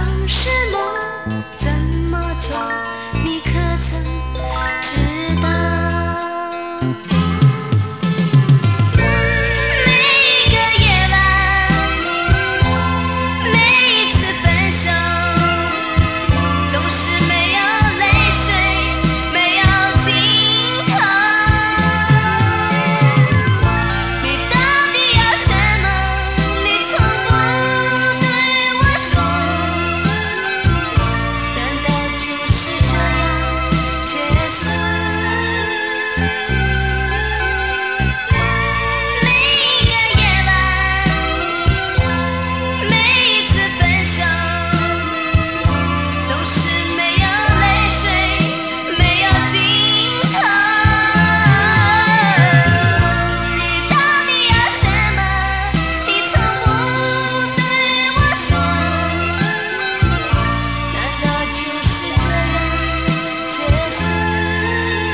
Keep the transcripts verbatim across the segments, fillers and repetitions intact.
什么，怎么做，你可曾知道？每一个夜晚，每一次分手，总是没有泪水，没有尽头。你到底要什么？你从不对我说，难道就是这样结束？每一个夜晚，每一次分手，总是没有泪水，没有尽头。你到底要什么？你从不对我说，难道就是这样结束？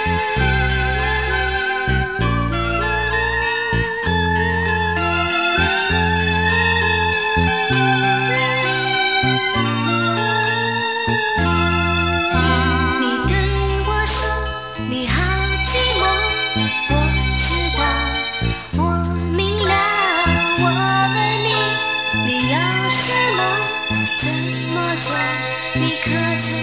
你对我说你好寂寞，我知道，我明了。我问你，你要什么？怎么做？你可曾